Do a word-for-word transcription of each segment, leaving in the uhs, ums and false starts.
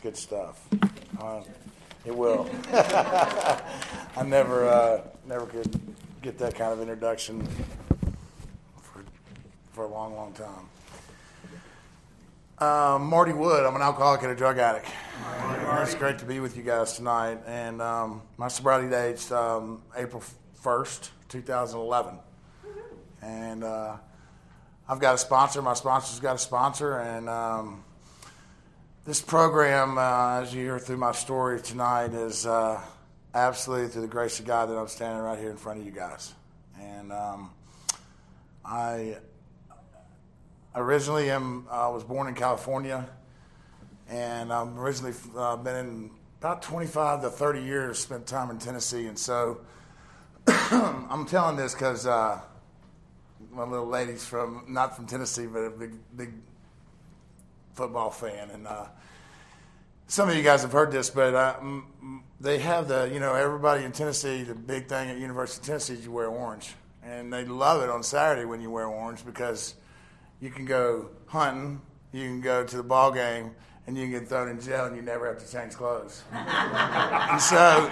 good stuff. Uh, it will. I never, uh, never could get that kind of introduction for for a long, long time. Um, Marty Wood. I'm an alcoholic and a drug addict. It's great to be with you guys tonight. And um, my sobriety date's um, April first, twenty eleven. And uh, I've got a sponsor. My sponsor's got a sponsor. And um, this program, uh, as you hear through my story tonight, is uh, absolutely through the grace of God that I'm standing right here in front of you guys. And um, I originally am, I uh, was born in California. And I've originally uh, been in about twenty-five to thirty years, spent time in Tennessee. And so I'm telling this because uh, my little lady's from, not from Tennessee, but a big, big football fan. And uh, some of you guys have heard this, but uh, m- they have the, you know, everybody in Tennessee, the big thing at University of Tennessee is you wear orange. And they love it on Saturday when you wear orange because you can go hunting, you can go to the ball game, and you can get thrown in jail and you never have to change clothes. And so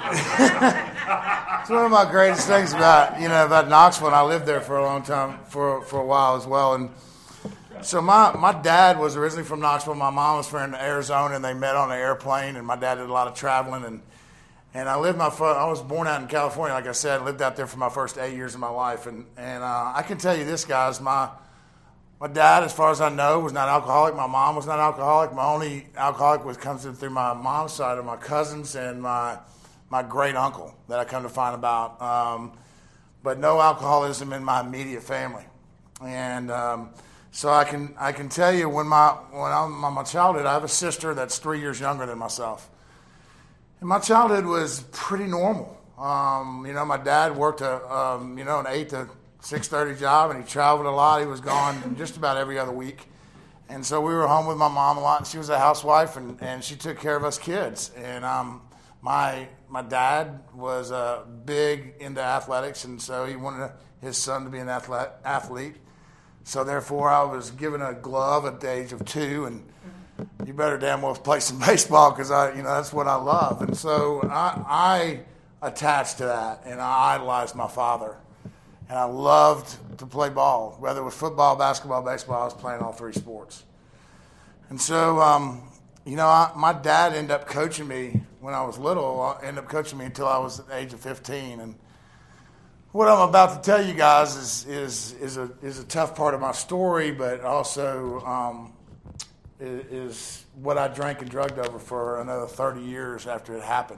it's one of my greatest things about, you know, about Knoxville. And I lived there for a long time, for for a while as well. And so my, my dad was originally from Knoxville. My mom was from Arizona, and they met on an airplane. And my dad did a lot of traveling. And and I lived my I was born out in California, like I said. I lived out there for my first eight years of my life. And and uh, I can tell you this, guys, my My dad, as far as I know, was not alcoholic. My mom was not alcoholic. My only alcoholic was comes through my mom's side of my cousins and my my great uncle that I come to find about. Um, but no alcoholism in my immediate family. And um, so I can I can tell you when my when I'm in my childhood, I have a sister that's three years younger than myself. And my childhood was pretty normal. Um, you know, my dad worked a um, you know an eight to six thirty job, and he traveled a lot. He was gone just about every other week. And so we were home with my mom a lot, and she was a housewife, and, and she took care of us kids. And um, my my dad was uh, big into athletics, and so he wanted his son to be an athlete. athlete. So therefore, I was given a glove at the age of two, and you better damn well play some baseball because I, you know, that's what I love. And so I, I attached to that, and I idolized my father. And I loved to play ball, whether it was football, basketball, baseball. I was playing all three sports. And so, um, you know, I, my dad ended up coaching me when I was little. I ended up coaching me until I was at the age of fifteen. And what I'm about to tell you guys is is is a is a tough part of my story, but also um, is, is what I drank and drugged over for another thirty years after it happened.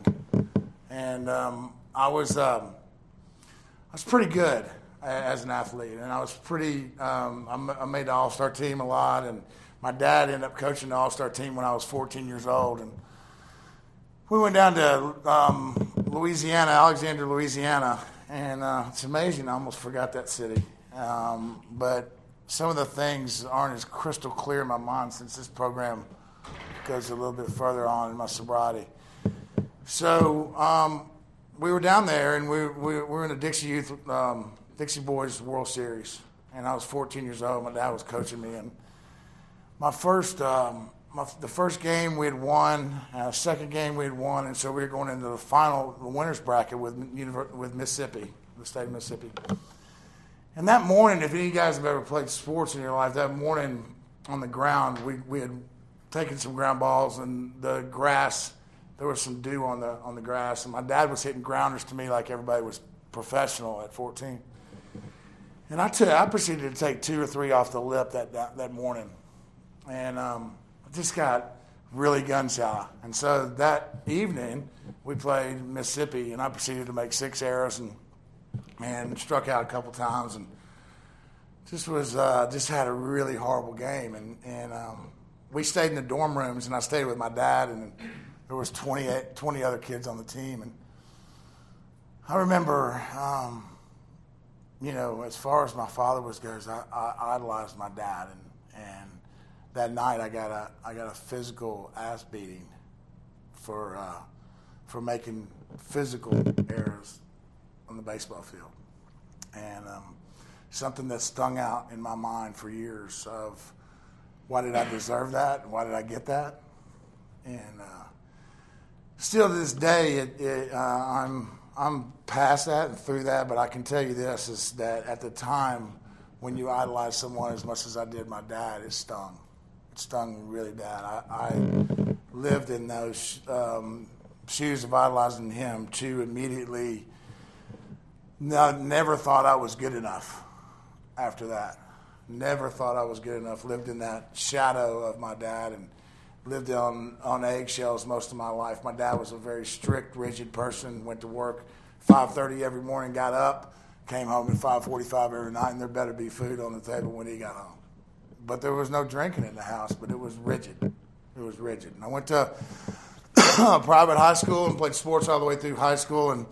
And um, I was. Um, I was pretty good as an athlete, and I was pretty. Um, I made the All-Star team a lot, and my dad ended up coaching the All-Star team when I was fourteen years old. And we went down to um, Louisiana, Alexandria, Louisiana, and uh, it's amazing. I almost forgot that city, um, but some of the things aren't as crystal clear in my mind since this program goes a little bit further on in my sobriety. So. Um, We were down there, and we, we, we were in the Dixie Youth, um, Dixie Boys World Series, and I was fourteen years old. My dad was coaching me, and my first, um, my, the first game we had won, uh, second game we had won, and so we were going into the final, the winners bracket with with Mississippi, the state of Mississippi. And that morning, if any of you guys have ever played sports in your life, that morning on the ground, we we had taken some ground balls, and the grass. There was some dew on the on the grass, and my dad was hitting grounders to me like everybody was professional at fourteen. And I took, I proceeded to take two or three off the lip that that, that morning, and um, I just got really gun shy. And so that evening we played Mississippi, and I proceeded to make six errors and and struck out a couple times, and just was uh, just had a really horrible game. And and um, we stayed in the dorm rooms, and I stayed with my dad and. There was twenty-eight, twenty other kids on the team, and I remember, um, you know, as far as my father was goes, I, I idolized my dad, and, and that night I got a I got a physical ass beating for uh, for making physical errors on the baseball field, and um, something that stung out in my mind for years of why did I deserve that? Why did I get that? And uh, still to this day, it, it, uh, I'm I'm past that and through that. But I can tell you this, is that at the time when you idolize someone as much as I did my dad, it stung. It stung really bad. I, I lived in those um, shoes of idolizing him to immediately no, never thought I was good enough after that. Never thought I was good enough. Lived in that shadow of my dad and lived on, on eggshells most of my life. My dad was a very strict, rigid person, went to work five thirty every morning, got up, came home at five forty-five every night, and there better be food on the table when he got home. But there was no drinking in the house, but it was rigid. It was rigid. And I went to a private high school and played sports all the way through high school, and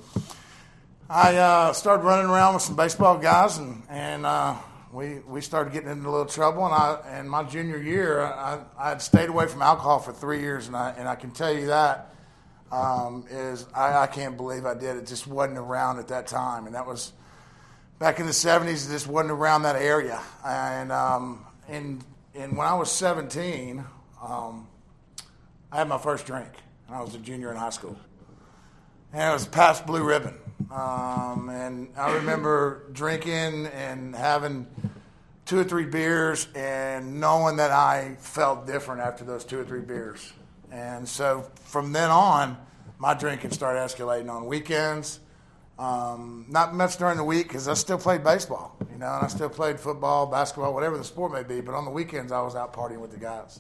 I uh, started running around with some baseball guys, and, and uh, we we started getting into a little trouble. And I and my junior year, I I had stayed away from alcohol for three years, and I and I can tell you that um, is I, I can't believe I did. It just wasn't around at that time, and that was back in the seventies. It just wasn't around that area. And um, and and when I was seventeen, um, I had my first drink. I was a junior in high school, and it was past Blue Ribbon. Um, and I remember drinking and having two or three beers and knowing that I felt different after those two or three beers. And so from then on, my drinking started escalating on weekends. Um, not much during the week because I still played baseball, you know, and I still played football, basketball, whatever the sport may be. But on the weekends, I was out partying with the guys.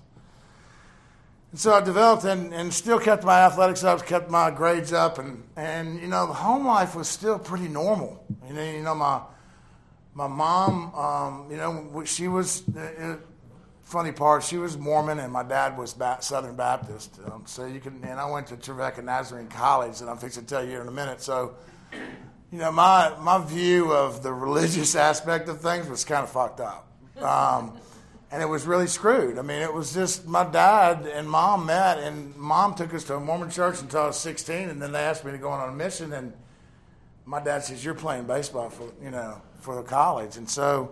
And so I developed and, and still kept my athletics up, kept my grades up, and, and you know, the home life was still pretty normal. You know, you know my my mom, um, you know, she was, uh, funny part, she was Mormon, and my dad was ba- Southern Baptist. Um, so you can, and I went to Trevecca Nazarene College, and I'm fixing to tell you here in a minute. So, you know, my my view of the religious aspect of things was kind of fucked up. Um, And it was really screwed. I mean, it was just my dad and mom met, and mom took us to a Mormon church until I was sixteen, and then they asked me to go on a mission. And my dad says, "You're playing baseball for you know for the college," and so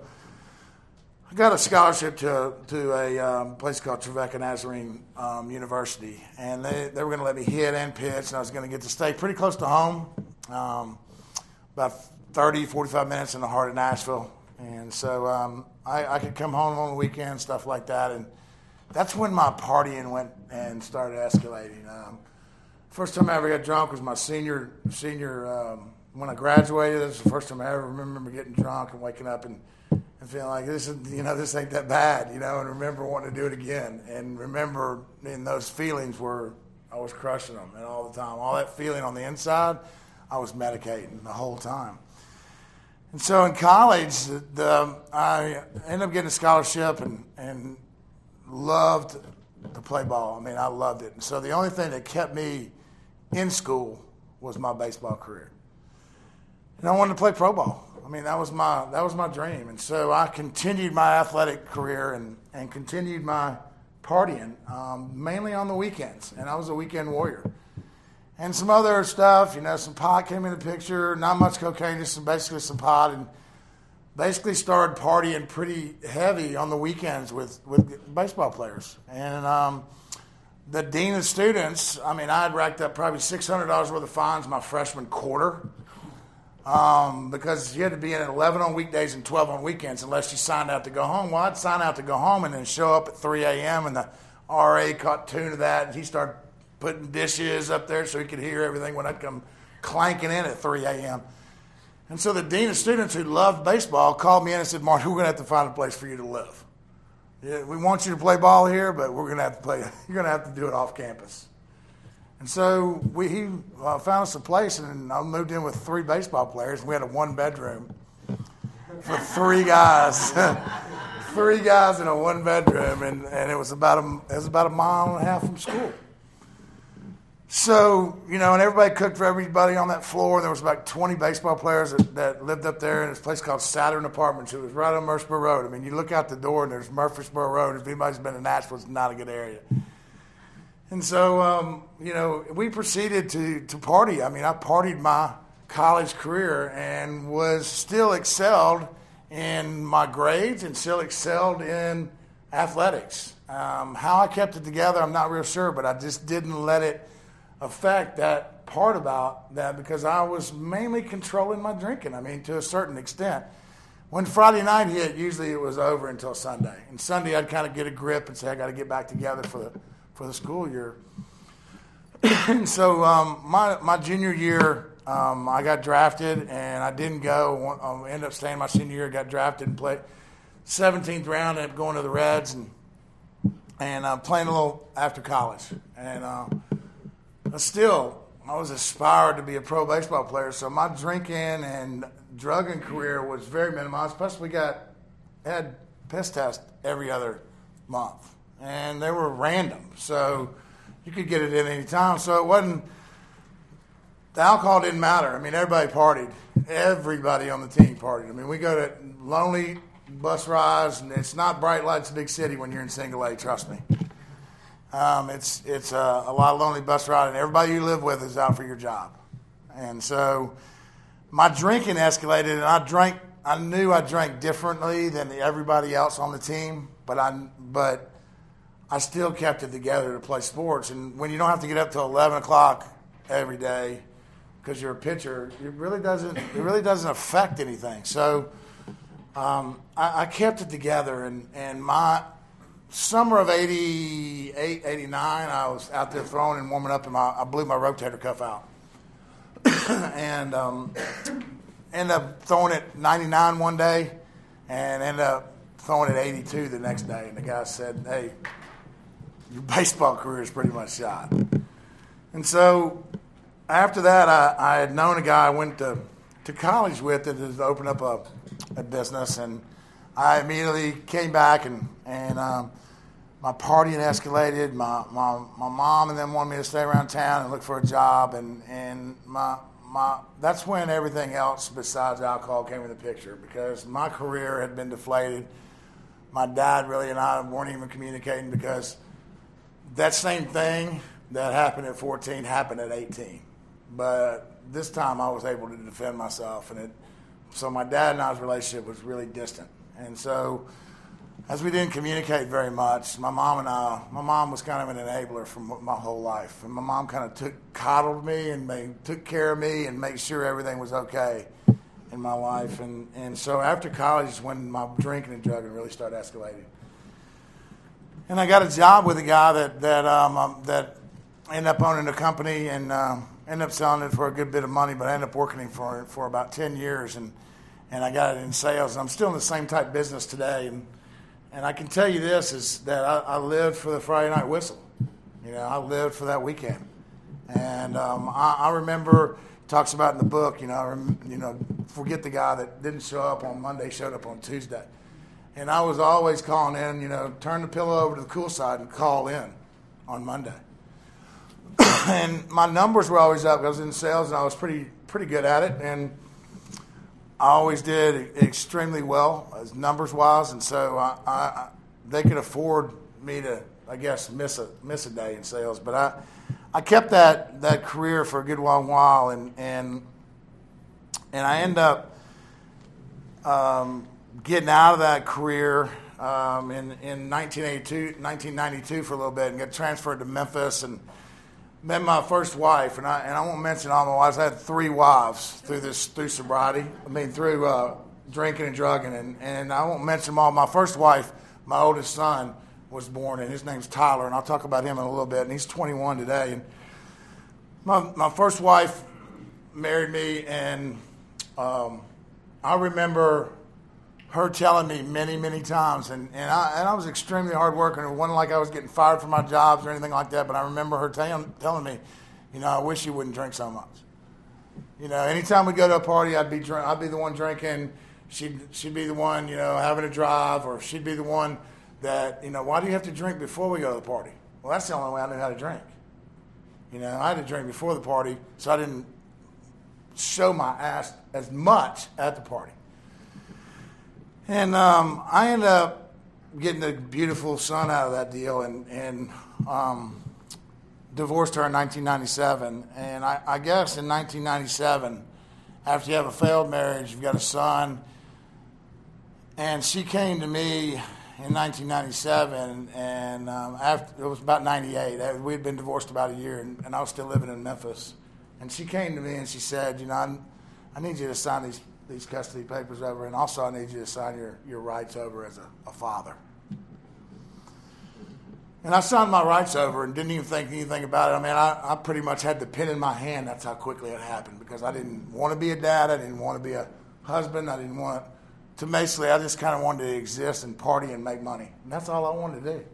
I got a scholarship to to a um, place called Trevecca Nazarene um, University, and they they were going to let me hit and pitch, and I was going to get to stay pretty close to home, um, about thirty, forty-five minutes in the heart of Nashville. And so um, I, I could come home on the weekend, stuff like that. And that's when my partying went and started escalating. Um, first time I ever got drunk was my senior, senior um, when I graduated. That was the first time I ever remember getting drunk and waking up and, and feeling like this is, you know, this ain't that bad, you know, and remember wanting to do it again. And remember in those feelings where I was crushing them and all the time. All that feeling on the inside, I was medicating the whole time. And so in college, the, the, I ended up getting a scholarship and, and loved to play ball. I mean, I loved it. And so the only thing that kept me in school was my baseball career. And I wanted to play pro ball. I mean, that was my that was my dream. And so I continued my athletic career and, and continued my partying, um, mainly on the weekends. And I was a weekend warrior. And some other stuff, you know, some pot came in the picture, not much cocaine, just some, basically some pot, and basically started partying pretty heavy on the weekends with, with baseball players. And um, the dean of students, I mean, I had racked up probably six hundred dollars worth of fines my freshman quarter um, because you had to be in at eleven on weekdays and twelve on weekends unless you signed out to go home. Well, I'd sign out to go home and then show up at three a.m. and the R A caught tune of that, and he started putting dishes up there so he could hear everything when I'd come clanking in at three a.m. And so the dean of students who loved baseball called me in and said, "Marty, we're going to have to find a place for you to live. Yeah, we want you to play ball here, but we're going to have to play. You're going to have to do it off campus." And so we he uh, found us a place, and I moved in with three baseball players. And we had a one bedroom for three guys, three guys in a one bedroom, and, and it was about a it was about a mile and a half from school. So, you know, and everybody cooked for everybody on that floor. There was about twenty baseball players that, that lived up there in this place called Saturn Apartments. It was right on Murfreesboro Road. I mean, you look out the door and there's Murfreesboro Road. If anybody's been to Nashville, it's not a good area. And so, um, you know, we proceeded to, to party. I mean, I partied my college career and was still excelled in my grades and still excelled in athletics. Um, how I kept it together, I'm not real sure, but I just didn't let it affect that part about that because I was mainly controlling my drinking, I mean, to a certain extent. When Friday night hit, usually it was over until Sunday. And Sunday I'd kind of get a grip and say, I got to get back together for the for the school year. And so um, my, my junior year, um, I got drafted, and I didn't go. I ended up staying my senior year, got drafted and played seventeenth round, ended up going to the Reds and and uh, playing a little after college. And uh, but still, I was aspired to be a pro baseball player, so my drinking and drugging career was very minimized. Plus, we got had piss tests every other month, and they were random, so you could get it in any time. So it wasn't the alcohol didn't matter. I mean, everybody partied. Everybody on the team partied. I mean, we go to lonely bus rides, and it's not bright lights, big city when you're in single A. Trust me. Um, it's it's a, a lot of lonely bus ride, and everybody you live with is out for your job, and so. My drinking escalated, and I drank. I knew I drank differently than everybody else on the team, but I but I still kept it together to play sports. And when you don't have to get up till eleven o'clock every day because you're a pitcher, it really doesn't it really doesn't affect anything. So um, I, I kept it together, and and my summer of eighty-eight, eighty-nine, I was out there throwing and warming up, and my I blew my rotator cuff out. and um, ended up throwing it ninety-nine one day and ended up throwing it eighty-two the next day. And the guy said, hey, your baseball career is pretty much shot. And so after that, I, I had known a guy I went to, to college with that had opened up a, a business. And I immediately came back, and, and um, my partying escalated. My, my my mom and them wanted me to stay around town and look for a job, and and my my that's when everything else besides alcohol came into the picture because my career had been deflated. My dad really and I weren't even communicating because that same thing that happened at fourteen happened at eighteen, but this time I was able to defend myself, and it so my dad and I's relationship was really distant, and so. As we didn't communicate very much, my mom and I, my mom was kind of an enabler for my whole life. And my mom kind of took, coddled me and made, took care of me and made sure everything was okay in my life. And, and so after college is when my drinking and drugging really started escalating. And I got a job with a guy that, that, um, um, that ended up owning a company and uh, ended up selling it for a good bit of money, but I ended up working for it for about ten years. And, and I got it in sales. And I'm still in the same type of business today. And And I can tell you this, is that I, I lived for the Friday night whistle. You know, I lived for that weekend. And um, I, I remember, it talks about in the book, you know, I rem, you know, forget the guy that didn't show up on Monday, showed up on Tuesday. And I was always calling in, you know, turn the pillow over to the cool side and call in on Monday. And my numbers were always up. I was in sales, and I was pretty pretty good at it. And I always did extremely well as numbers-wise, and so I, I, they could afford me to, I guess, miss a miss a day in sales. But I, I kept that, that career for a good long while, and and and I end up um, getting out of that career um, in in nineteen eighty-two, nineteen ninety-two for a little bit, and got transferred to Memphis and. Met my first wife, and I and I won't mention all my wives. I had three wives through this through sobriety. I mean, through uh, drinking and drugging, and, and I won't mention them all. My first wife, my oldest son, was born, and his name's Tyler, and I'll talk about him in a little bit. And he's twenty-one today. And my my first wife married me, and um, I remember her telling me many, many times, and, and I and I was extremely hard working. It wasn't like I was getting fired from my jobs or anything like that, but I remember her tell, telling me, you know, I wish you wouldn't drink so much. You know, anytime we go to a party, I'd be drink, I'd be the one drinking. She'd she'd be the one, you know, having a drive, or she'd be the one that, you know, why do you have to drink before we go to the party? Well, that's the only way I knew how to drink. You know, I had to drink before the party, so I didn't show my ass as much at the party. And um, I ended up getting a beautiful son out of that deal, and, and um, divorced her in nineteen ninety-seven. And I, I guess in nineteen ninety-seven, after you have a failed marriage, you've got a son, and she came to me in nineteen ninety-seven, and um, after it was about ninety-eight. We had been divorced about a year, and, and I was still living in Memphis. And she came to me and she said, you know, I, I need you to sign these these custody papers over, and also I need you to sign your, your rights over as a, a father. And I signed my rights over and didn't even think anything about it. I mean, I, I pretty much had the pen in my hand. That's how quickly it happened, because I didn't want to be a dad. I didn't want to be a husband. I didn't want to, basically, I just kind of wanted to exist and party and make money. And that's all I wanted to do.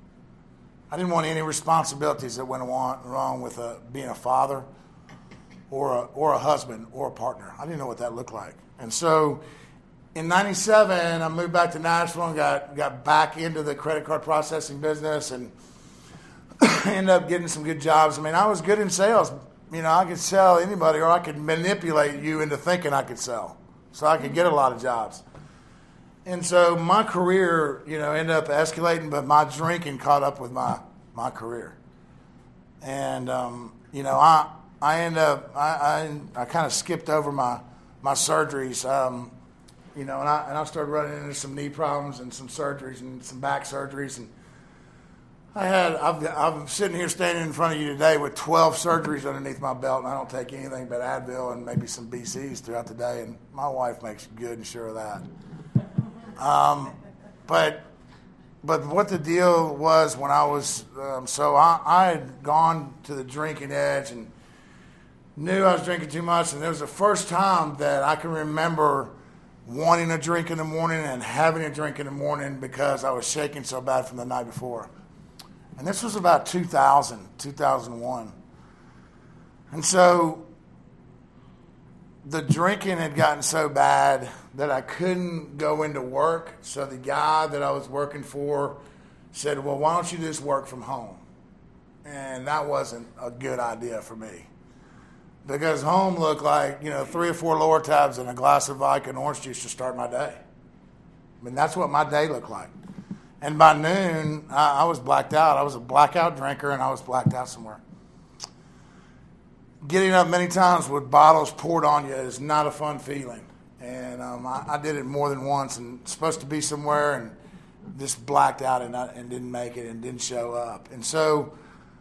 I didn't want any responsibilities that went wrong with a, being a father or a, or a husband or a partner. I didn't know what that looked like. And so in ninety-seven, I moved back to Nashville and got, got back into the credit card processing business and ended up getting some good jobs. I mean, I was good in sales. You know, I could sell anybody, or I could manipulate you into thinking I could sell. So I could get a lot of jobs. And so my career, you know, ended up escalating, but my drinking caught up with my, my career. And, um, you know, I I ended up, I, I, I kind of skipped over my, my surgeries. Um, You know, and I and I started running into some knee problems and some surgeries and some back surgeries, and I had I've, I'm sitting here standing in front of you today with twelve surgeries underneath my belt, and I don't take anything but Advil and maybe some B Cs throughout the day, and my wife makes good and sure of that. Um, but but what the deal was when I was um, so I, I had gone to the drinking edge and knew I was drinking too much, and it was the first time that I can remember wanting a drink in the morning and having a drink in the morning because I was shaking so bad from the night before. And this was about two thousand, two thousand one. And so the drinking had gotten so bad that I couldn't go into work. So the guy that I was working for said, well, why don't you just work from home? And that wasn't a good idea for me. Because home looked like, you know, three or four lower tabs and a glass of vodka and orange juice to start my day. I mean, that's what my day looked like. And by noon, I, I was blacked out. I was a blackout drinker, and I was blacked out somewhere. Getting up many times with bottles poured on you is not a fun feeling. And um, I, I did it more than once, and supposed to be somewhere and just blacked out and, I, and didn't make it and didn't show up. And so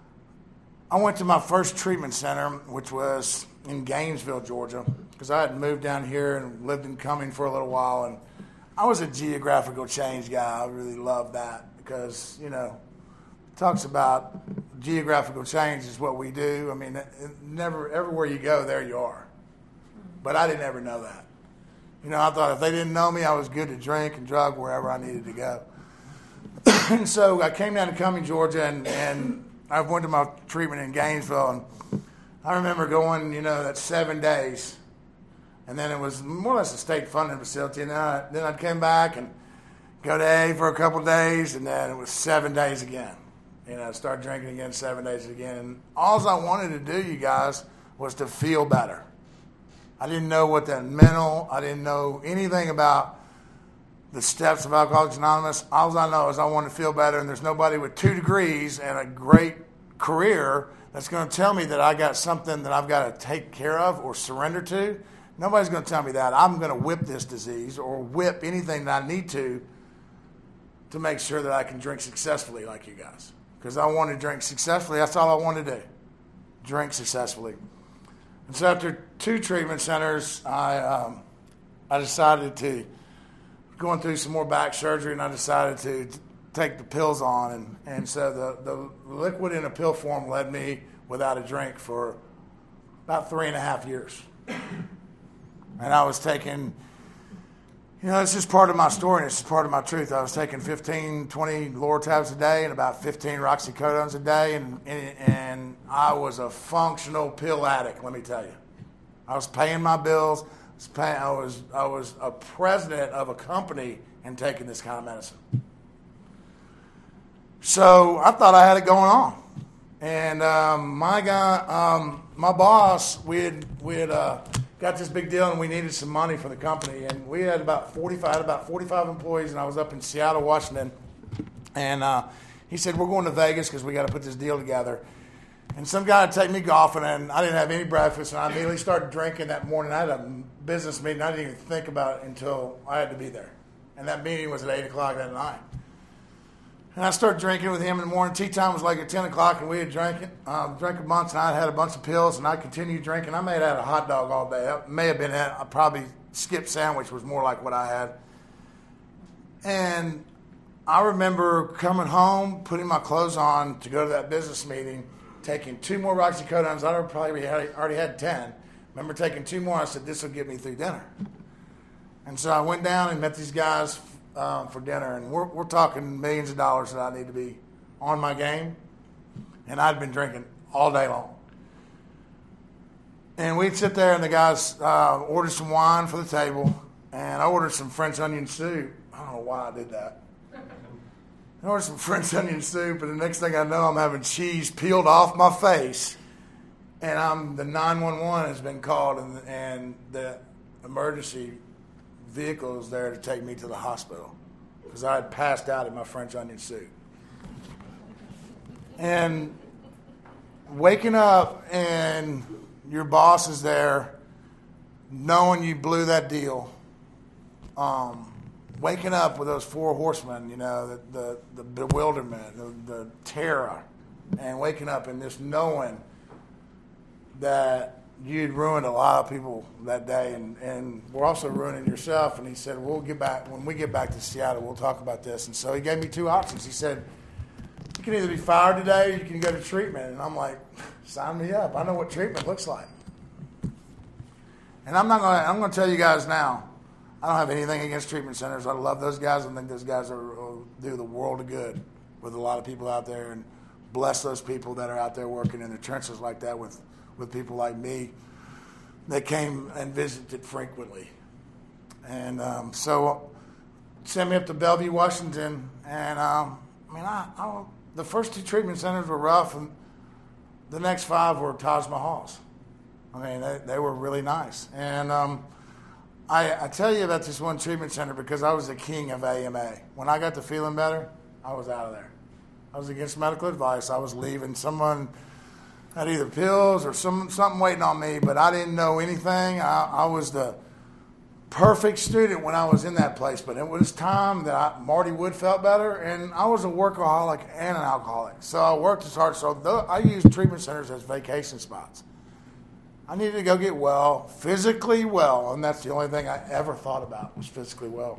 I went to my first treatment center, which was in Gainesville, Georgia, because I had moved down here and lived in Cumming for a little while. And I was a geographical change guy. I really loved that because, you know, it talks about geographical change is what we do. I mean, it, it never everywhere you go, there you are. But I didn't ever know that. You know, I thought if they didn't know me, I was good to drink and drug wherever I needed to go. And so I came down to Cumming, Georgia, and, and I went to my treatment in Gainesville, and I remember going, you know, that's seven days. And then it was more or less a state funded facility. And then, I, then I'd come back and go to A for a couple of days, and then it was seven days again. You know, I'd start drinking again, seven days again. And all I wanted to do, you guys, was to feel better. I didn't know what that meant. I didn't know anything about the steps of Alcoholics Anonymous. All I know is I want to feel better, and there's nobody with two degrees and a great career that's going to tell me that I got something that I've got to take care of or surrender to. Nobody's going to tell me that. I'm going to whip this disease or whip anything that I need to to make sure that I can drink successfully like you guys. Because I want to drink successfully. That's all I want to do, drink successfully. And so after two treatment centers, I um, I decided to, going through some more back surgery, and I decided to t- take the pills on. And, and so the, the liquid in a pill form led me without a drink for about three and a half years. And I was taking, you know, it's just part of my story, and it's just part of my truth. I was taking fifteen, twenty Lortabs a day and about fifteen Roxycodones a day, and, and, and I was a functional pill addict, let me tell you. I was paying my bills. I was, paying, I was, I was a president of a company and taking this kind of medicine. So I thought I had it going on. And um, my guy, um, my boss, we had, we had uh, got this big deal, and we needed some money for the company. And we had about forty-five, had about forty-five employees, and I was up in Seattle, Washington. And uh, he said, we're going to Vegas because we got to put this deal together. And some guy would take me golfing, and I didn't have any breakfast, and I immediately started drinking that morning. I had a business meeting. I didn't even think about it until I had to be there. And that meeting was at eight o'clock that night. And I started drinking with him in the morning. Tea time was like at ten o'clock, and we had drank it. Um, drank a bunch, and I had a bunch of pills, and I continued drinking. I may have had a hot dog all day. That may have been it. I probably skip sandwich was more like what I had. And I remember coming home, putting my clothes on to go to that business meeting, taking two more oxycodones. I probably had, already had ten. Remember taking two more. I said, this will get me through dinner. And so I went down and met these guys um, for dinner, and we're, we're talking millions of dollars that I need to be on my game. And I'd been drinking all day long. And we'd sit there, and the guys uh, ordered some wine for the table, and I ordered some French onion soup. I don't know why I did that. I ordered some French onion soup, and the next thing I know, I'm having cheese peeled off my face, and I'm the nine one one has been called, and, and the emergency vehicle is there to take me to the hospital because I had passed out in my French onion soup. And waking up and your boss is there, knowing you blew that deal, um, waking up with those four horsemen, you know, the the, the bewilderment, the, the terror, and waking up and just knowing that you'd ruined a lot of people that day, and, and we're also ruining yourself. And he said, we'll get back, when we get back to Seattle, we'll talk about this. And so he gave me two options. He said, you can either be fired today or you can go to treatment. And I'm like, sign me up. I know what treatment looks like. And I'm not going to, I'm going to tell you guys now, I don't have anything against treatment centers. I love those guys. I think those guys are, will do the world of good with a lot of people out there, and bless those people that are out there working in the trenches like that with with people like me that came and visited frequently. And um, so sent me up to Bellevue, Washington, and um, I mean, I, I, the first two treatment centers were rough, and the next five were Taj Mahals. I mean, they, they were really nice. And um, I, I tell you about this one treatment center because I was the king of A M A. When I got to feeling better, I was out of there. I was against medical advice. I was leaving. Someone had either pills or some something waiting on me, but I didn't know anything. I, I was the perfect student when I was in that place, but it was time that I, Marty Wood felt better, and I was a workaholic and an alcoholic. So I worked as hard. So the, I used treatment centers as vacation spots. I needed to go get well, physically well, and that's the only thing I ever thought about was physically well.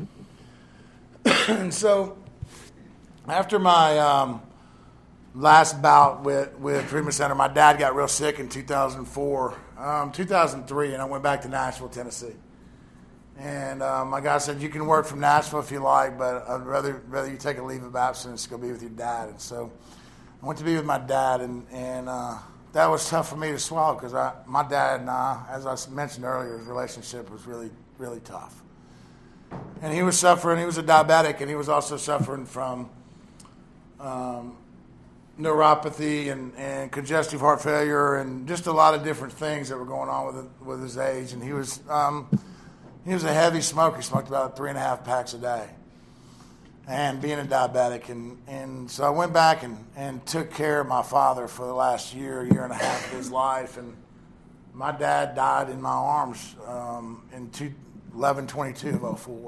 And so after my um, last bout with, with treatment center, my dad got real sick in two thousand four, um, two thousand three, and I went back to Nashville, Tennessee. And um, my guy said, you can work from Nashville if you like, but I'd rather rather you take a leave of absence to go be with your dad. And so I went to be with my dad, and, and uh, that was tough for me to swallow because I, my dad and I, as I mentioned earlier, his relationship was really, really tough. And he was suffering. He was a diabetic, and he was also suffering from um, neuropathy and, and congestive heart failure and just a lot of different things that were going on with with his age. And he was um, he was a heavy smoker. He smoked about three and a half packs a day. And being a diabetic, and, and so I went back and, and took care of my father for the last year, year and a half of his life. And my dad died in my arms um, in eleven twenty-two of oh four.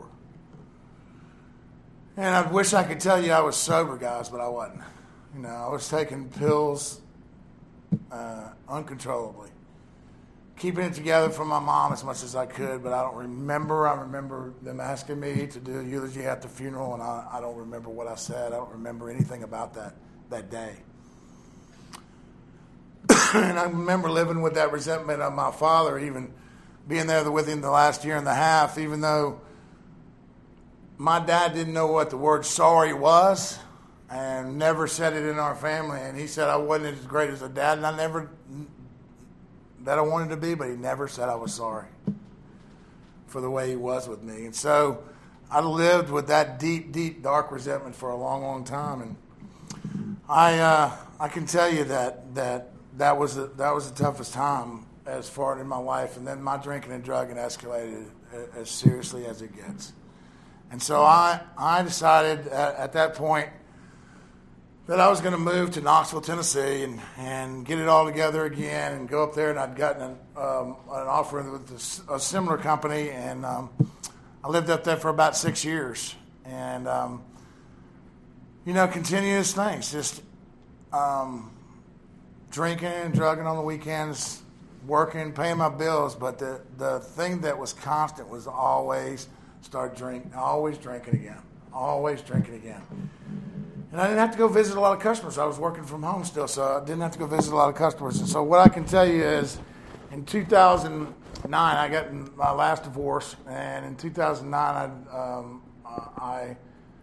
And I wish I could tell you I was sober, guys, but I wasn't. You know, I was taking pills uh, uncontrollably, keeping it together for my mom as much as I could, but I don't remember. I remember them asking me to do a eulogy at the funeral, and I, I don't remember what I said. I don't remember anything about that that day. And I remember living with that resentment of my father, even being there with him the last year and a half, even though my dad didn't know what the word sorry was and never said it in our family. And he said I wasn't as great as a dad, and I never, that I wanted to be, but he never said I was sorry for the way he was with me. And so I lived with that deep, deep, dark resentment for a long, long time. And I uh, I can tell you that that that was the, that was the toughest time as far in my life. And then my drinking and drugging escalated as seriously as it gets. And so I, I decided at, at that point that I was going to move to Knoxville, Tennessee, and, and get it all together again and go up there. And I'd gotten an, um, an offer with a, a similar company, and um, I lived up there for about six years. And, um, you know, continuous things, just um, drinking and drugging on the weekends, working, paying my bills. But the, the thing that was constant was always start drinking, always drinking again, always drinking again. And I didn't have to go visit a lot of customers. I was working from home still, so I didn't have to go visit a lot of customers. And so what I can tell you is in two thousand nine, I got my last divorce. And in two thousand nine, I, um, I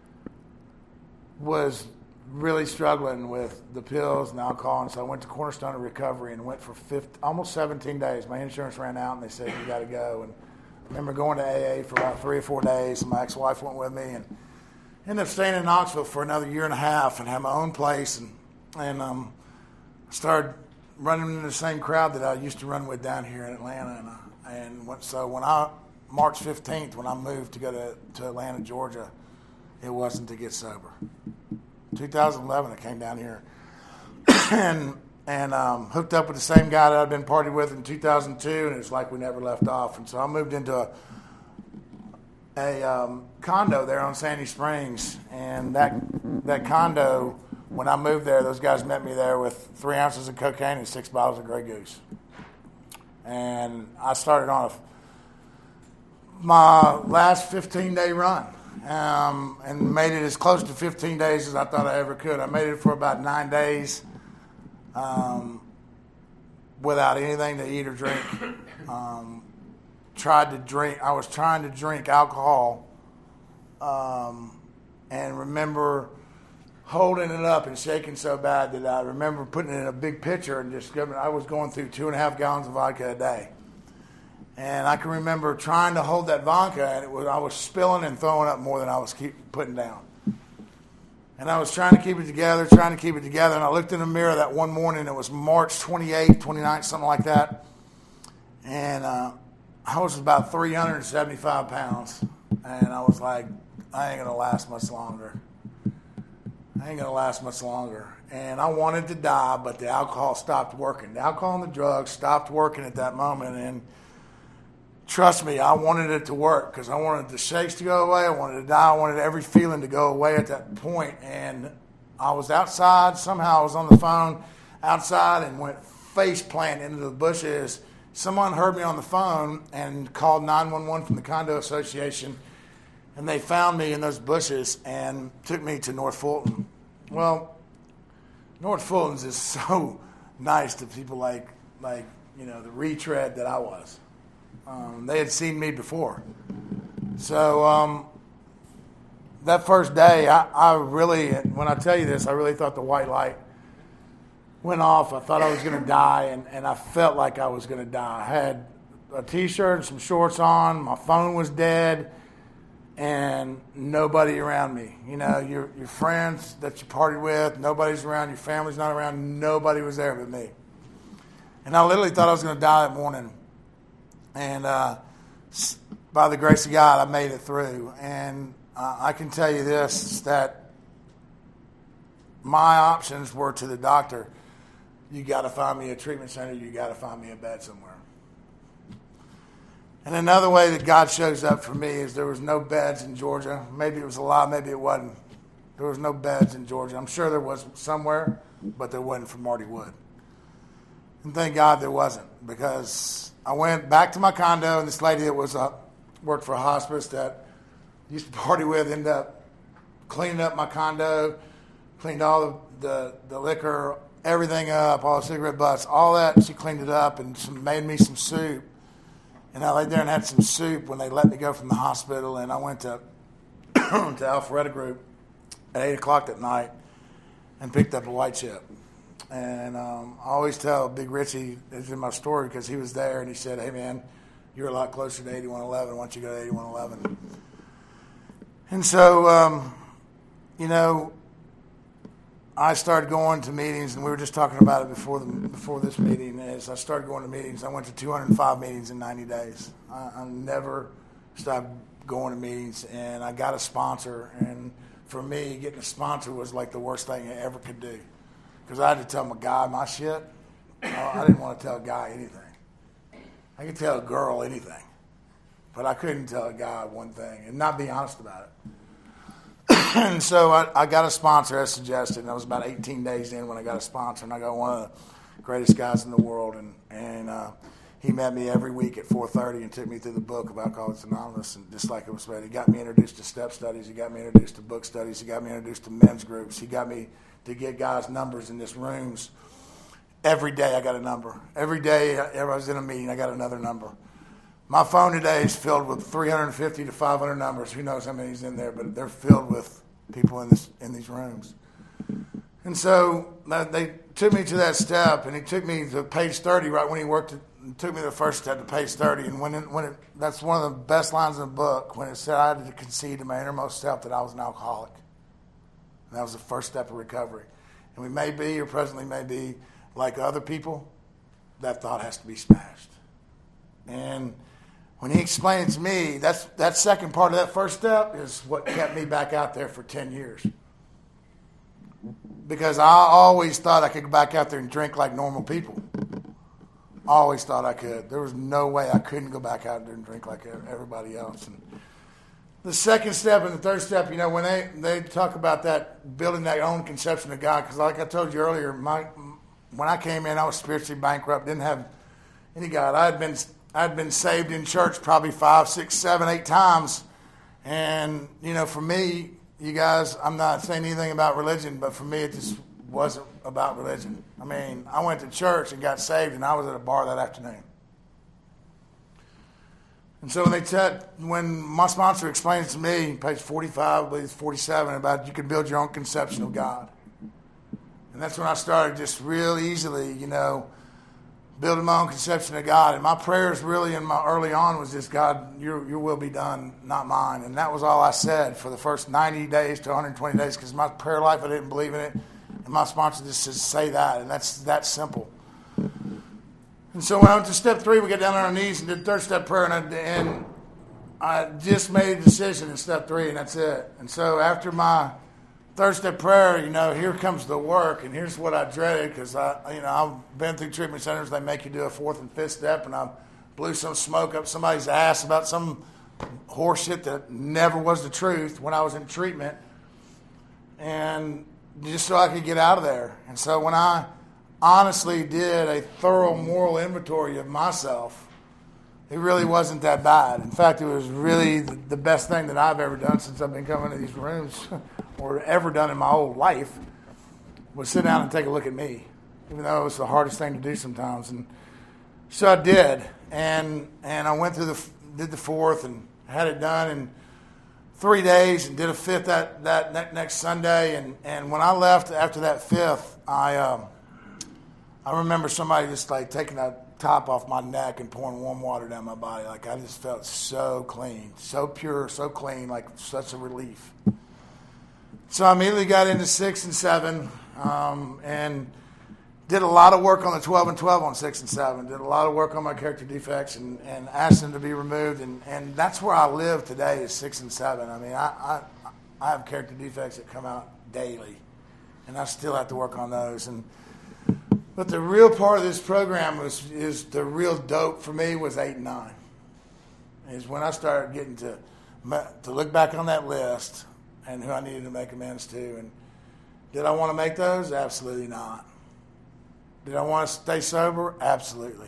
was really struggling with the pills and alcohol. And so I went to Cornerstone of Recovery and went for fifty, almost seventeen days. My insurance ran out, and they said, you got to go. And I remember going to A A for about three or four days, and my ex-wife went with me. And ended up staying in Knoxville for another year and a half and had my own place, and and um, started running into the same crowd that I used to run with down here in Atlanta. And, uh, and went, so when I, March fifteenth, when I moved to go to, to Atlanta, Georgia, it wasn't to get sober. two thousand eleven, I came down here and and um, hooked up with the same guy that I'd been partying with in two thousand two, and it's like we never left off. And so I moved into a a um, condo there on Sandy Springs, and that that condo, when I moved there, those guys met me there with three ounces of cocaine and six bottles of Grey Goose. And I started on a, my last fifteen-day run, um, and made it as close to fifteen days as I thought I ever could. I made it for about nine days um, without anything to eat or drink. Um, tried to drink. I was trying to drink alcohol, um, and remember holding it up and shaking so bad that I remember putting it in a big pitcher and just giving. I was going through two and a half gallons of vodka a day, and I can remember trying to hold that vodka, and it was I was spilling and throwing up more than I was keep putting down. And I was trying to keep it together, trying to keep it together, and I looked in the mirror that one morning. It was March twenty-eighth, twenty-ninth, something like that, and. Uh, I was about three hundred seventy-five pounds, and I was like, I ain't going to last much longer. I ain't going to last much longer. And I wanted to die, but the alcohol stopped working. The alcohol and the drugs stopped working at that moment, and trust me, I wanted it to work because I wanted the shakes to go away. I wanted to die. I wanted every feeling to go away at that point. And I was outside. Somehow I was on the phone outside and went face plant into the bushes. Someone heard me on the phone and called nine one one from the condo association, and they found me in those bushes and took me to North Fulton. Well, North Fulton's is so nice to people like, like you know, the retread that I was. Um, they had seen me before. So um, that first day, I, I really, when I tell you this, I really thought the white light went off. I thought I was going to die, and, and I felt like I was going to die. I had a T-shirt and some shorts on. My phone was dead, and nobody around me. You know, your your friends that you partied with, nobody's around. Your family's not around. Nobody was there but me. And I literally thought I was going to die that morning. And uh, by the grace of God, I made it through. And uh, I can tell you this, that my options were to the doctor. You got to find me a treatment center. You got to find me a bed somewhere. And another way that God shows up for me is there was no beds in Georgia. Maybe it was a lie, maybe it wasn't. There was no beds in Georgia. I'm sure there was somewhere, but there wasn't for Marty Wood. And thank God there wasn't, because I went back to my condo, and this lady that was uh, worked for a hospice that I used to party with ended up cleaning up my condo, cleaned all the, the, the liquor, everything up, all the cigarette butts, all that. She cleaned it up and some, made me some soup. And I laid there and had some soup when they let me go from the hospital. And I went to to Alpharetta Group at eight o'clock that night and picked up a white chip. And um, I always tell Big Richie, it's in my story, because he was there, and he said, hey, man, you're a lot closer to eighty-one eleven. Why don't you go to eighty-one eleven? And so, um, you know, I started going to meetings, and we were just talking about it before the, before this meeting. As I started going to meetings, I went to two hundred five meetings in ninety days. I, I never stopped going to meetings, and I got a sponsor. And for me, getting a sponsor was like the worst thing I ever could do, because I had to tell my guy my shit. I didn't want to tell a guy anything. I could tell a girl anything, but I couldn't tell a guy one thing and not be honest about it. and so I, I got a sponsor as suggested, and I was about eighteen days in when I got a sponsor, and I got one of the greatest guys in the world, and, and uh, he met me every week at four thirty and took me through the book of Alcoholics Anonymous, and just like it was read, he got me introduced to step studies, he got me introduced to book studies, he got me introduced to men's groups, he got me to get guys' numbers in this rooms. Every day I got a number. Every day I was in a meeting, I got another number. My phone today is filled with three hundred fifty to five hundred numbers. Who knows how many's in there, but they're filled with people in this in these rooms. And so they took me to that step, and he took me to page thirty right when he worked. It, took me to the first step to page thirty, and when it, when it, that's one of the best lines in the book, when it said I had to concede to my innermost self that I was an alcoholic. And that was the first step of recovery. And we may be, or presently may be, like other people, that thought has to be smashed. And when he explained it to me, that's that second part of that first step is what kept me back out there for ten years. Because I always thought I could go back out there and drink like normal people. Always thought I could. There was no way I couldn't go back out there and drink like everybody else. And the second step and the third step, you know, when they, they talk about that, building that own conception of God, because like I told you earlier, my, when I came in, I was spiritually bankrupt, didn't have any God. I had been I'd been saved in church probably five, six, seven, eight times. And, you know, for me, you guys, I'm not saying anything about religion, but for me it just wasn't about religion. I mean, I went to church and got saved, and I was at a bar that afternoon. And so when they said, when my sponsor explained to me, page forty-five, I believe it's forty-seven, about you can build your own conception of God. And that's when I started just real easily, you know, building my own conception of God. And my prayers really in my early on was just, God, your, your will be done, not mine. And that was all I said for the first ninety days to one hundred twenty days, because my prayer life, I didn't believe in it. And my sponsor just said, say that. And that's that simple. And so when I went to step three, we got down on our knees and did third step prayer. And I, and I just made a decision in step three, and that's it. And so after my third step prayer, you know, here comes the work, and here's what I dreaded, because I, you know, I've been through treatment centers. They make you do a fourth and fifth step, and I blew some smoke up somebody's ass about some horse shit that never was the truth when I was in treatment, and just so I could get out of there. And so when I honestly did a thorough moral inventory of myself, it really wasn't that bad. In fact, it was really the best thing that I've ever done since I've been coming to these rooms, or ever done in my whole life, was sit down and take a look at me, even though it was the hardest thing to do sometimes. And so I did, and and I went through the did the fourth and had it done in three days, and did a fifth that that next Sunday. And, and when I left after that fifth, I um, I remember somebody just like taking that top off my neck and pouring warm water down my body. Like I just felt so clean, so pure, so clean, like such a relief. So I immediately got into six and seven, um, and did a lot of work on the twelve and twelve on six and seven. Did a lot of work on my character defects, and, and asked them to be removed. And, and that's where I live today, is six and seven. I mean, I, I I have character defects that come out daily, and I still have to work on those. And but the real part of this program was is the real dope for me was eight and nine. Is when I started getting to to look back on that list and who I needed to make amends to. And did I want to make those? Absolutely not. Did I want to stay sober? Absolutely.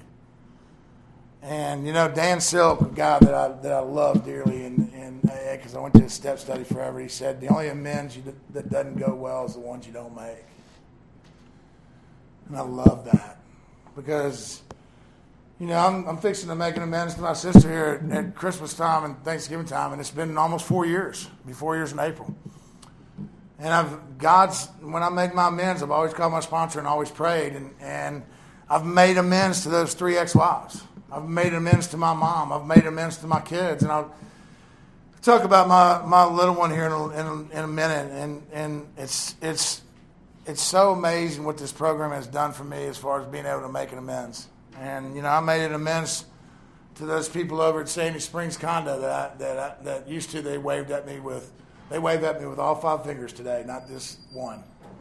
And, you know, Dan Silk, a guy that I that I love dearly, and because I went to his step study forever, he said, the only amends you, that doesn't go well is the ones you don't make. And I love that. Because, you know, I'm, I'm fixing to make an amends to my sister here at, at Christmas time and Thanksgiving time, and it's been almost four years. It'll be four years in April. And I've God's when I make my amends, I've always called my sponsor and always prayed, and, and I've made amends to those three ex-wives. I've made amends to my mom. I've made amends to my kids, and I'll talk about my, my little one here in a, in a, in a minute. And and it's it's it's so amazing what this program has done for me as far as being able to make an amends. And you know, I made an amends to those people over at Sandy Springs condo that I, that I, that used to they waved at me with. They wave at me with all five fingers today, not just one.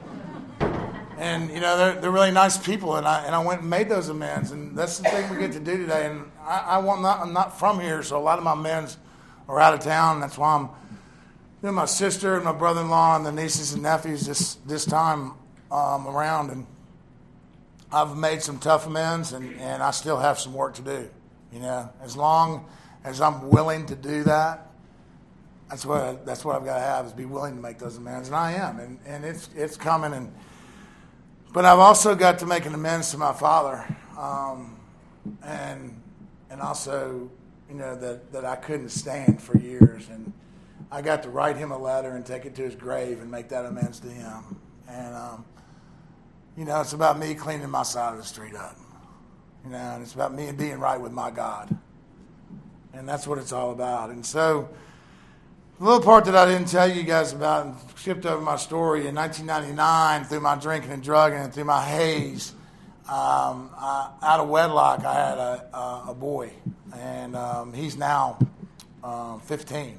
And, you know, they're, they're really nice people, and I and I went and made those amends, and that's the thing we get to do today. And I, I want not, I'm not from here, so a lot of my amends are out of town. That's why I'm with my sister and my brother-in-law and the nieces and nephews this this time um, around, and I've made some tough amends, and, and I still have some work to do. You know, as long as I'm willing to do that, that's what I, that's what I've got to have, is be willing to make those amends, and I am, and, and it's it's coming. And but I've also got to make an amends to my father, um, and and also, you know, that, that I couldn't stand for years, and I got to write him a letter and take it to his grave and make that amends to him. And, um, you know, it's about me cleaning my side of the street up. You know, and it's about me being right with my God. And that's what it's all about. And so, the little part that I didn't tell you guys about and skipped over my story, in nineteen ninety-nine, through my drinking and drugging and through my haze, um, I, out of wedlock, I had a, a, a boy. And um, he's now um, fifteen.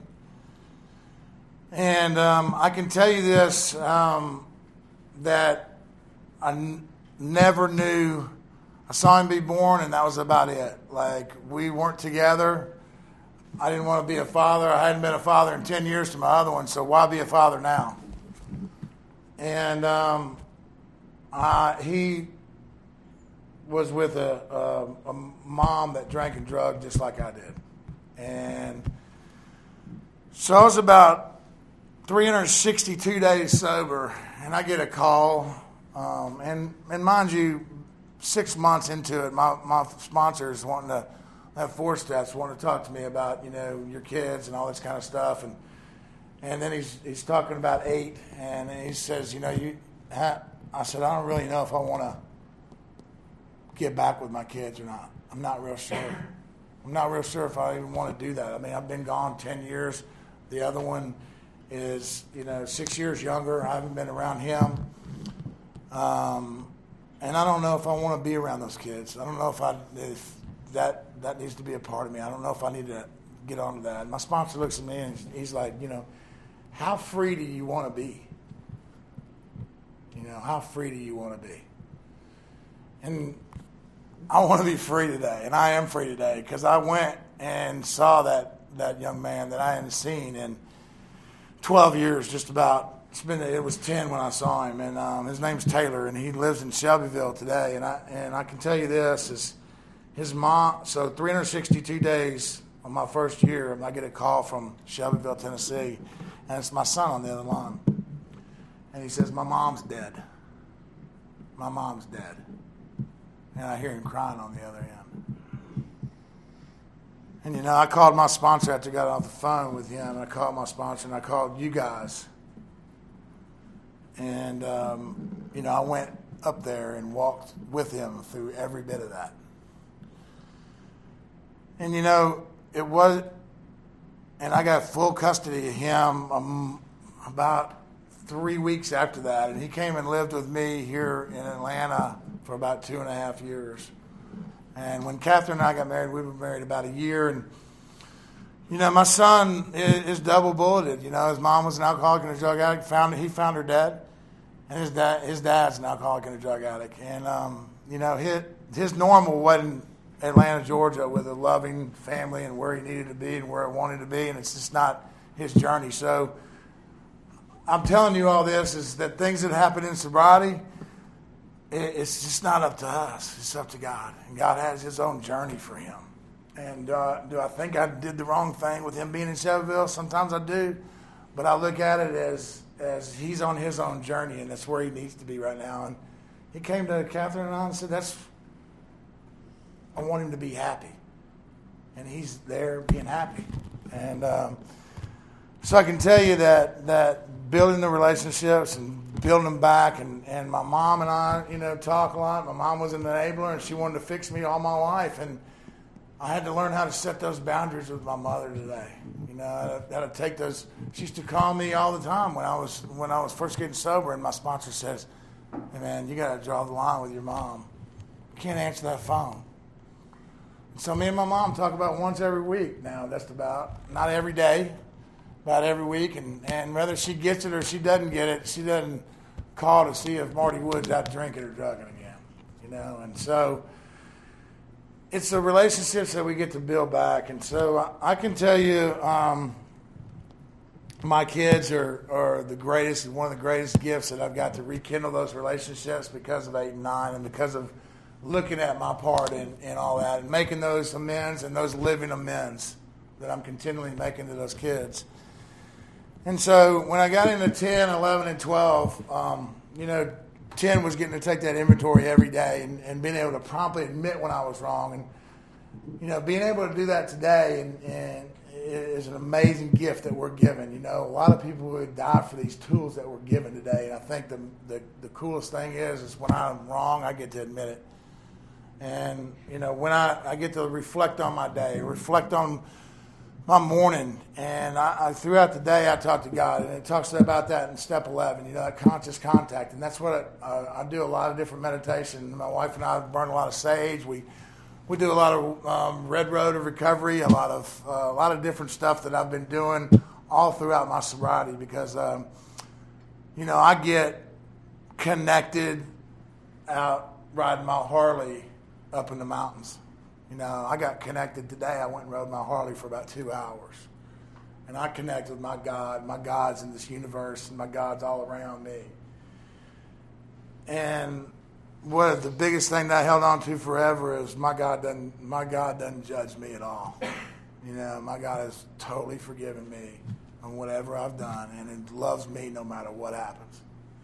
And um, I can tell you this, um, that I n- never knew. I saw him be born, and that was about it. Like, we weren't together. I didn't want to be a father. I hadn't been a father in ten years to my other one, so why be a father now? And um, uh, he was with a, a, a mom that drank and drugged just like I did. And so I was about three hundred sixty-two days sober, and I get a call. Um, and, and mind you, six months into it, my, my sponsors wanting to have four steps, wanting to talk to me about, you know, your kids and all this kind of stuff. And and then he's he's talking about eight, and he says, you know, you. Ha-. I said, I don't really know if I want to get back with my kids or not. I'm not real sure. I'm not real sure if I even want to do that. I mean, I've been gone ten years. The other one is, you know, six years younger. I haven't been around him. Um, and I don't know if I want to be around those kids. I don't know if I if that that needs to be a part of me. I don't know if I need to get onto that. And my sponsor looks at me and he's like, you know, how free do you want to be? You know, how free do you want to be? And I want to be free today, and I am free today, because I went and saw that, that young man that I hadn't seen in twelve years, just about. It's been, it was ten when I saw him, and um, his name's Taylor, and he lives in Shelbyville today. And I and I can tell you this, is his mom. So three hundred sixty-two days on my first year, I get a call from Shelbyville, Tennessee, and it's my son on the other line, and he says, "My mom's dead. My mom's dead." And I hear him crying on the other end. And, you know, I called my sponsor after I got off the phone with him. And I called my sponsor, and I called you guys. And, um, you know, I went up there and walked with him through every bit of that. And, you know, it was, and I got full custody of him um, about three weeks after that. And he came and lived with me here in Atlanta for about two and a half years. And when Catherine and I got married, we were married about a year. And, you know, my son is, is double bulleted. You know, his mom was an alcoholic and a drug addict. Found He found her dead. And his dad, his dad's an alcoholic and a drug addict. And, um, you know, his, his normal wasn't Atlanta, Georgia, with a loving family and where he needed to be and where he wanted to be. And it's just not his journey. So I'm telling you all this is that things that happen in sobriety, it's just not up to us. It's up to God. And God has his own journey for him. And uh, do I think I did the wrong thing with him being in Shelbyville? Sometimes I do. But I look at it as as he's on his own journey, and that's where he needs to be right now. And he came to Catherine and I and said, "That's, I want him to be happy." And he's there being happy. And um, so I can tell you that that building the relationships and building them back, and, and my mom and I, you know, talk a lot. My mom was an enabler, and she wanted to fix me all my life. And I had to learn how to set those boundaries with my mother today. You know, I had to take those. She used to call me all the time when I was when I was first getting sober, and my sponsor says, "Hey man, you got to draw the line with your mom. You can't answer that phone." And so me and my mom talk about once every week now. That's about, not every day, about every week. And, and whether she gets it or she doesn't get it, she doesn't call to see if Marty Wood's out drinking or drugging again. You know, and so it's the relationships that we get to build back. And so I can tell you, um, my kids are, are the greatest, one of the greatest gifts that I've got to rekindle those relationships because of eight and nine and because of looking at my part in, in all that and making those amends and those living amends that I'm continually making to those kids. And so when I got into ten, eleven, and twelve, um, you know, ten was getting to take that inventory every day and, and being able to promptly admit when I was wrong. And, you know, being able to do that today and, and is an amazing gift that we're given. You know, a lot of people would die for these tools that we're given today. And I think the, the, the coolest thing is, is when I'm wrong, I get to admit it. And, you know, when I, I get to reflect on my day, reflect on my morning, and I, I throughout the day I talk to God, and it talks about that in step eleven, you know, that conscious contact, and that's what it, uh, I do a lot of different meditation. My wife and I burn a lot of sage. We we do a lot of um, Red Road of Recovery, a lot of uh, a lot of different stuff that I've been doing all throughout my sobriety because, um, you know, I get connected out riding my Harley up in the mountains. You know, I got connected today. I went and rode my Harley for about two hours. And I connected with my God. My God's in this universe, and my God's all around me. And what the biggest thing that I held on to forever is my God doesn't, my God doesn't judge me at all. You know, my God has totally forgiven me on whatever I've done, and it loves me no matter what happens.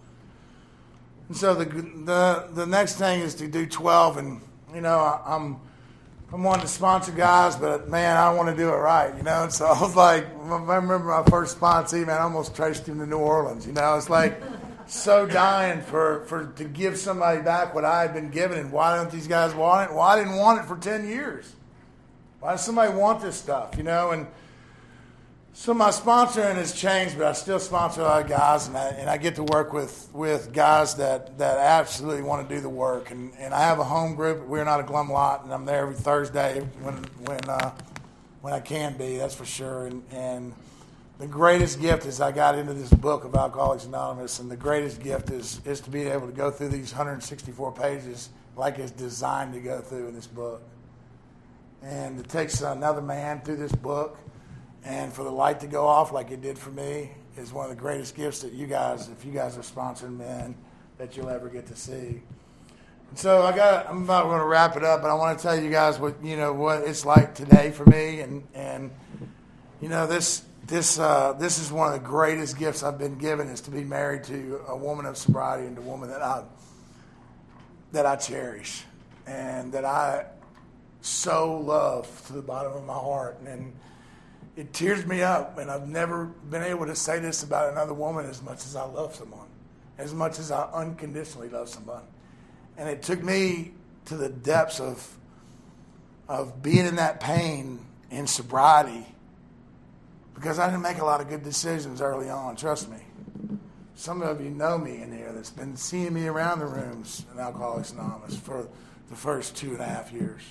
And so the the the next thing is to do twelve, and, you know, I, I'm... I'm wanting to sponsor guys, but, man, I want to do it right, you know? And so I was like, I remember my first sponsee, man, I almost traced him to New Orleans, you know? It's like so dying for, for to give somebody back what I had been given, and why don't these guys want it? Well, I didn't want it for ten years. Why does somebody want this stuff, you know? And so my sponsoring has changed, but I still sponsor a lot of guys, and I, and I get to work with, with guys that, that absolutely want to do the work. And, and I have a home group. We're not a glum lot, and I'm there every Thursday when when uh, when I can be, that's for sure. And, and the greatest gift is I got into this book of Alcoholics Anonymous, and the greatest gift is, is to be able to go through these one hundred sixty-four pages like it's designed to go through in this book. And it takes another man through this book. And for the light to go off like it did for me is one of the greatest gifts that you guys, if you guys are sponsoring men, that you'll ever get to see. And so I got, I'm about going to wrap it up, but I want to tell you guys what, you know, what it's like today for me. And, and you know, this this uh, this is one of the greatest gifts I've been given, is to be married to a woman of sobriety and a woman that I that I cherish and that I so love to the bottom of my heart. And it tears me up, and I've never been able to say this about another woman as much as I love someone, as much as I unconditionally love someone. And it took me to the depths of of being in that pain in sobriety, because I didn't make a lot of good decisions early on, trust me. Some of you know me in here that's been seeing me around the rooms in Alcoholics Anonymous for the first two and a half years.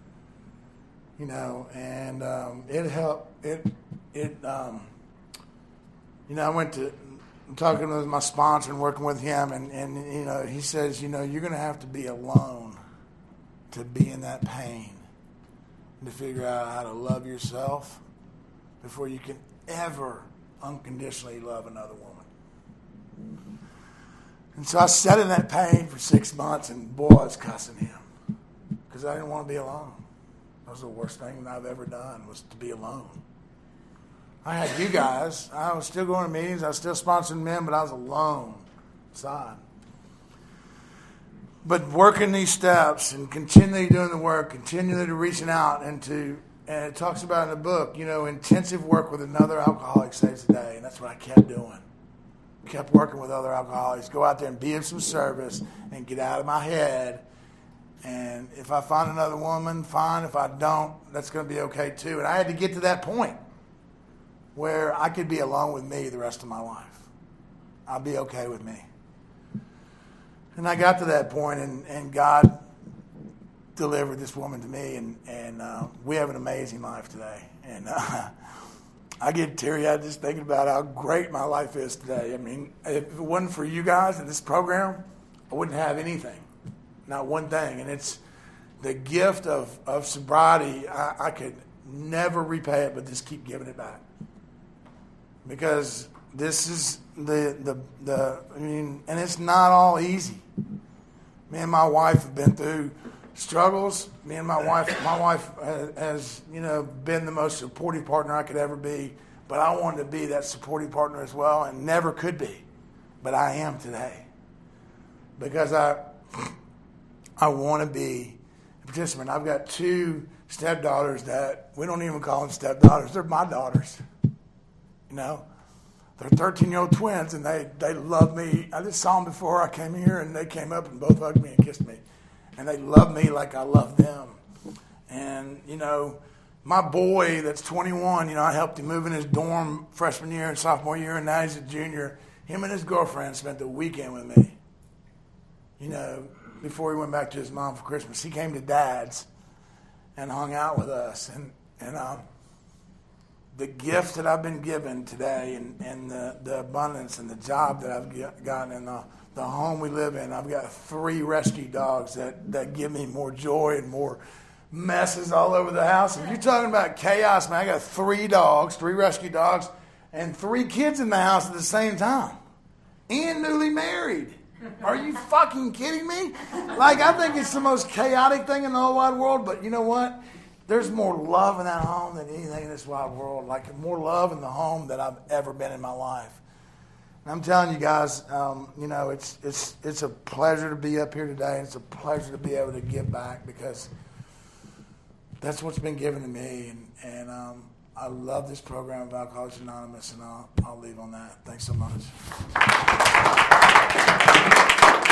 You know, and um, it helped. It, it, um, you know, I went to I'm talking with my sponsor and working with him, and, and you know, he says, you know, you're going to have to be alone to be in that pain and to figure out how to love yourself before you can ever unconditionally love another woman. And so I sat in that pain for six months, and boy, I was cussing him because I didn't want to be alone. That was the worst thing I've ever done, was to be alone. I had you guys. I was still going to meetings. I was still sponsoring men, but I was alone inside. But working these steps and continually doing the work, continually reaching out into, and it talks about in the book, you know, intensive work with another alcoholic saves the day. And that's what I kept doing. Kept working with other alcoholics. Go out there and be of some service and get out of my head. And if I find another woman, fine. If I don't, that's going to be okay too. And I had to get to that point where I could be alone with me the rest of my life. I'll be okay with me. And I got to that point, and, and God delivered this woman to me, and, and uh, we have an amazing life today. And uh, I get teary-eyed just thinking about how great my life is today. I mean, if it wasn't for you guys in this program, I wouldn't have anything. Not one thing. And it's the gift of, of sobriety. I, I could never repay it, but just keep giving it back. because this is the, the, the, I mean, and it's not all easy. Me and my wife have been through struggles. Me and my wife, my wife has, you know, been the most supportive partner I could ever be, but I wanted to be that supportive partner as well and never could be, but I am today because I, I want to be a participant. I've got two stepdaughters that we don't even call them stepdaughters. They're my daughters. You know, they're thirteen-year-old twins, and they, they love me. I just saw them before I came here, and they came up and both hugged me and kissed me. And they love me like I love them. And, you know, my boy that's twenty-one, you know, I helped him move in his dorm freshman year and sophomore year, and now he's a junior. Him and his girlfriend spent the weekend with me, you know, before he went back to his mom for Christmas. He came to Dad's and hung out with us. And, and um, the gift that I've been given today and, and the, the abundance and the job that I've gotten and the, the home we live in, I've got three rescue dogs that, that give me more joy and more messes all over the house. If you're talking about chaos, man, I got three dogs, three rescue dogs, and three kids in the house at the same time. And newly married. Are you fucking kidding me? Like, I think it's the most chaotic thing in the whole wide world, but you know what? There's more love in that home than anything in this wide world. Like, more love in the home than I've ever been in my life. And I'm telling you guys, um, you know, it's it's it's a pleasure to be up here today. And it's a pleasure to be able to give back because that's what's been given to me. And, and um, I love this program of Alcoholics Anonymous, and I'll, I'll leave on that. Thanks so much.